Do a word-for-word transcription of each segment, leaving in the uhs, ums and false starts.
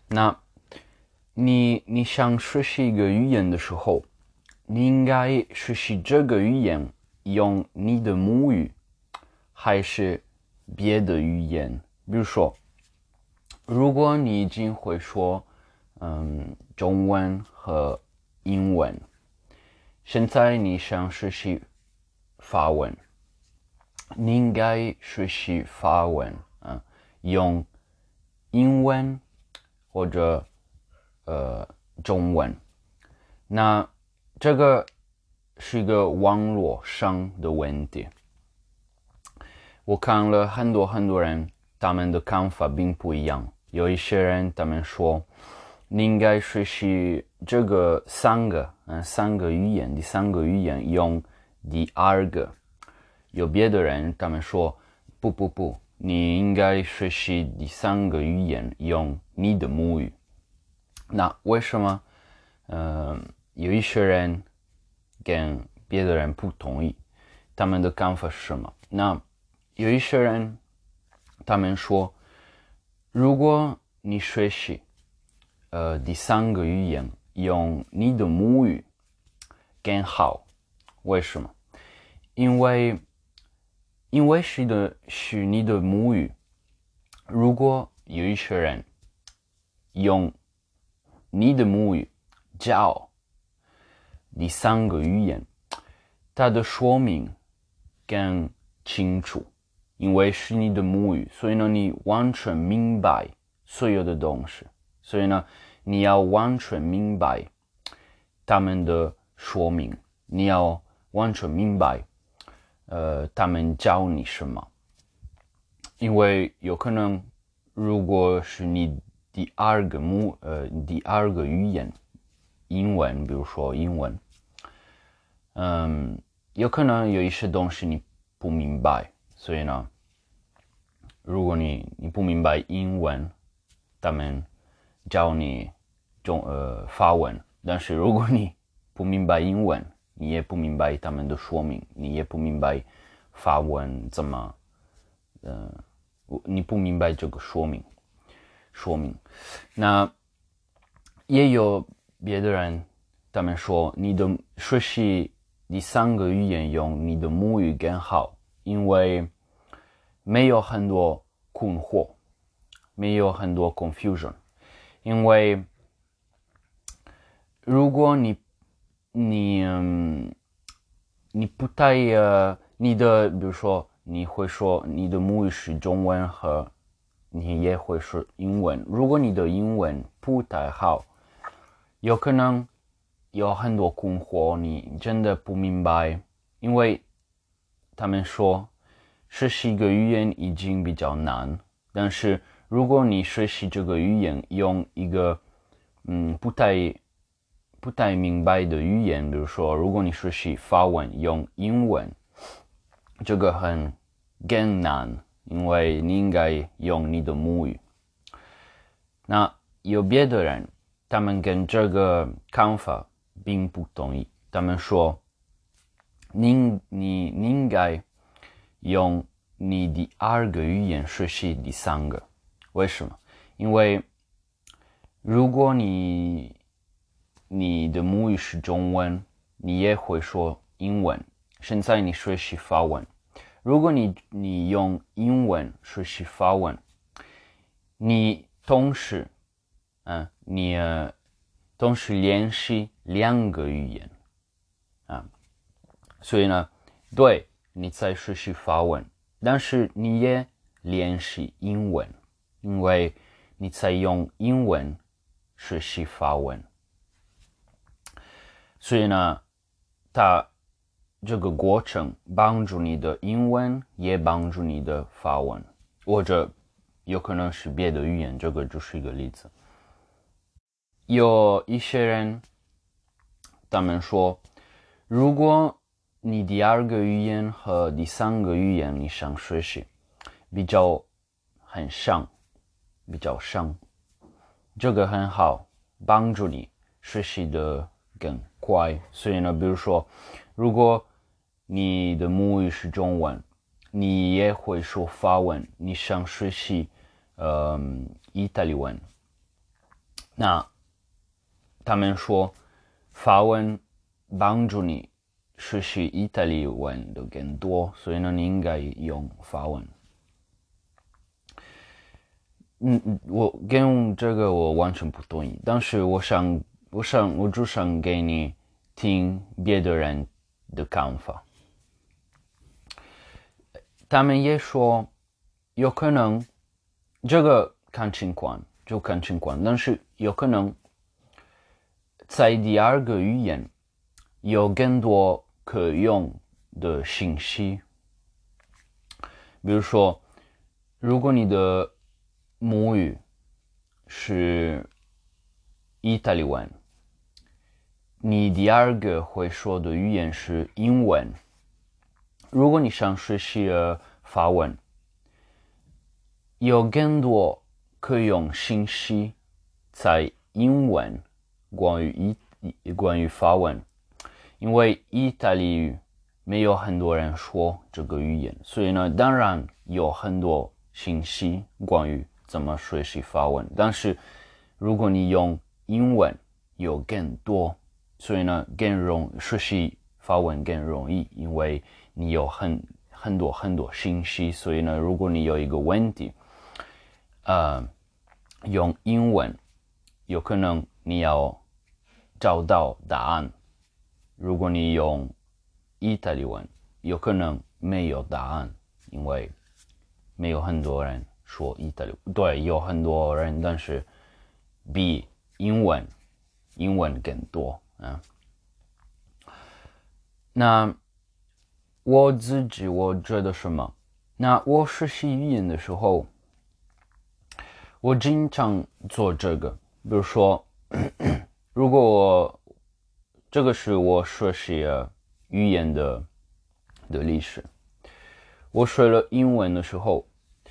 那你你想学习一个语言的时候，你应该学习这个语言用你的母语，还是别的语言？比如说，如果你已经会说嗯中文和英文，现在你想学习法文，你应该学习法文啊，用英文或者呃中文。那这个是一个网络上的问题。我看了很多很多人，他们的看法并不一样。有一些人他们说，你应该学习这个三个，嗯，三个语言，第三个语言用第二个。有别的人他们说，不不不，你应该学习第三个语言用你的母语。那为什么？呃，有一些人跟别的人不同意，他们的看法是什么？那有一些人，他们说，如果你学习呃第三个语言用你的母语更好，为什么？因为因为是的是你的母语，如果有一些人用你的母语教第三个语言，它的说明更清楚，因为是你的母语，所以呢，你完全明白所有的东西，所以呢，你要完全明白他们的说明，你要完全明白，呃，他们教你什么，因为有可能，如果是你第二个母，呃，第二个语言，英文，比如说英文，嗯，有可能有一些东西你不明白，所以呢，如果你你不明白英文，他们教你中呃法文，但是如果你不明白英文，你也不明白他们的说明，你也不明白法文怎么，呃，你不明白这个说明说明，那也有别的人，他们说你的学习第三个语言用你的母语更好，因为没有很多困惑，没有很多 confusion， 因为如果你你嗯你不太呃你的比如说你会说你的母语是中文和你也会说英文，如果你的英文不太好，有可能有很多困惑，你真的不明白，因为他们说学习一个语言已经比较难，但是如果你学习这个语言用一个嗯不太不太明白的语言，比如说如果你学习法文用英文，这个很更难，因为你应该用你的母语。那有别的人，他们跟这个看法并不同意，他们说你你你应该用你第二个语言学习第三个，为什么？因为如果你你的母语是中文，你也会说英文，现在你学习法文，如果你你用英文学习法文，你同时嗯，你呃同时练习两个语言啊，所以呢，对，你在学习法文，但是你也练习英文，因为你在用英文学习法文，所以呢，它这个过程帮助你的英文，也帮助你的法文，或者有可能是别的语言，这个就是一个例子。有一些人，他们说，如果你第二个语言和第三个语言你想学习，比较很像，比较像，这个很好，帮助你学习的更快。所以呢，比如说，如果你的母语是中文，你也会说法文，你想学习呃意大利文， 那他们说法文帮助你学习意大利文的更多，所以呢，你应该用法文。嗯，我跟这个我完全不同意，但是我想，我想，我就想给你听别的人的看法。他们也说，有可能这个看情况，就看情况，但是有可能在第二个语言有更多可用的信息。比如说，如果你的母语是意大利文，你第二个会说的语言是英文。如果你想学习呃法文，有更多可用信息在英文关于意关于法文，因为意大利语没有很多人说这个语言，所以呢，当然有很多信息关于怎么学习法文，但是如果你用英文有更多，所以呢，更容学习法文更容易，因为你有很很多很多信息，所以呢，如果你有一个问题，呃，用英文，有可能你要找到答案。如果你用意大利文，有可能没有答案，因为没有很多人说意大利文。对，有很多人，但是比英文英文更多啊。那我自己我觉得什么？那我学习语言的时候，我经常做这个。比如说，如果我这个是我学习语言的的历史，我学了英文的时候，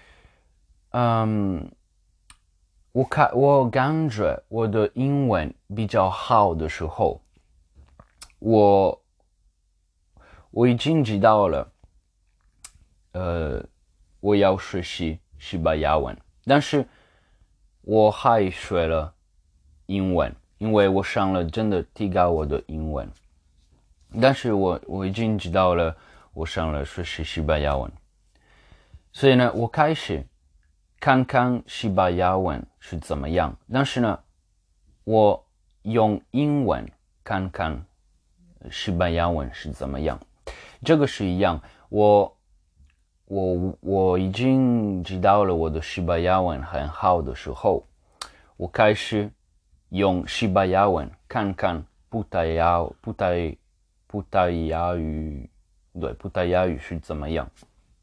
嗯，我看我感觉我的英文比较好的时候，我我已经知道了，呃，我要学习西班牙文，但是我还学了英文，因为我想了真的提高我的英文，但是我我已经知道了，我想了学习西班牙文，所以呢，我开始看看西班牙文是怎么样，但是呢，我用英文看看西班牙文是怎么样。这个是一样，我我我已经知道了我的西班牙文很好的时候，我开始用西班牙文看看葡萄牙葡萄葡萄牙语，对，葡萄牙语是怎么样。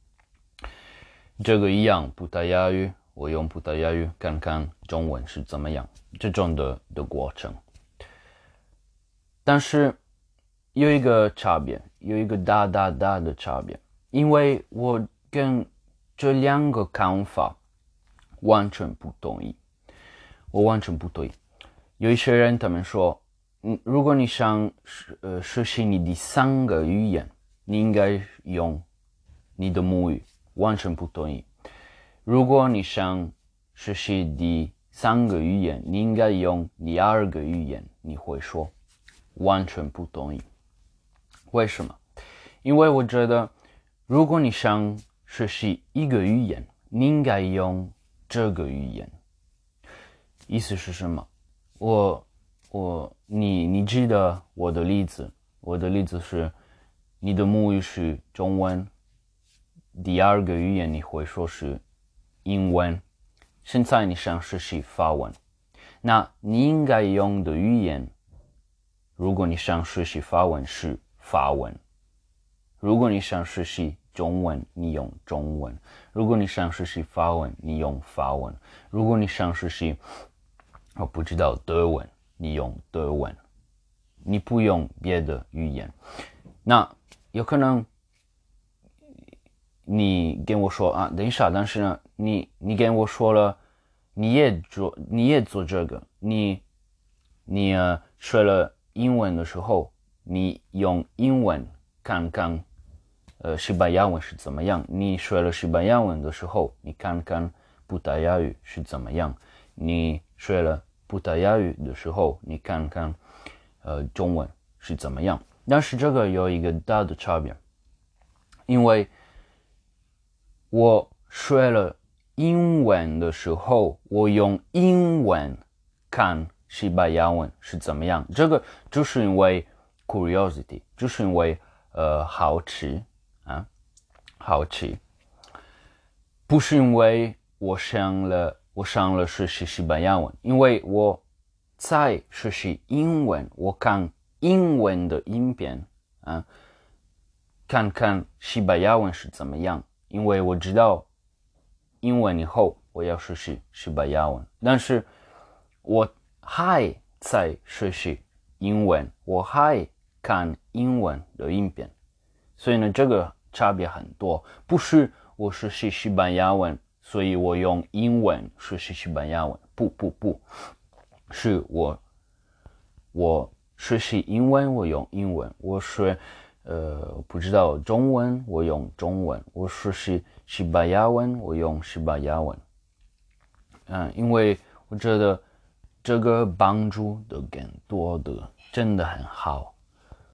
这个一样，葡萄牙语，我用葡萄牙语看看中文是怎么样，这种的的过程。但是有一个差别，有一个大大大的差别，因为我跟这两个看法完全不同意，我完全不同意。有一些人他们说，嗯，如果你想呃学习你第三个语言，你应该用你的母语，完全不同意。如果你想学习第三个语言，你应该用第二个语言，你会说，完全不同意。为什么？因为我觉得，如果你想学习一个语言，你应该用这个语言。意思是什么？我我你你记得我的例子？我的例子是，你的母语是中文，第二个语言你会说是英文。现在你想学习法文，那你应该用的语言，如果你想学习法文是法文；如果你想学习中文，你用中文；如果你想学习法文，你用法文；如果你想学习我不知道德文，你用德文，你不用别的语言。那有可能你跟我说啊，等一下，但是呢，你你跟我说了，你也做你也做这个，你你呃学了英文的时候，你用英文看看呃西班牙文是怎么样？你学了西班牙文的时候，你看看葡萄牙语是怎么样？你学了葡萄牙语的时候，你看看呃中文是怎么样。但是这个有一个大的差别，因为我学了英文的时候，我用英文看西班牙文是怎么样。这个就是因为 curiosity， 就是因为呃好奇啊，好奇，不是因为我想了我想了学习西班牙文，因为我在学习英文，我看英文的影片啊，看看西班牙文是怎么样，因为我知道英文以后我要学习西班牙文，但是我还在学习英文，我还看英文的影片，所以呢，这个差别很多。不是我学习西班牙文，所以我用英文学习西班牙文，不不不，是我我学习英文，我用英文；我学呃不知道中文，我用中文；我学习西班牙文，我用西班牙文。嗯，因为我觉得这个帮助的更多的真的很好。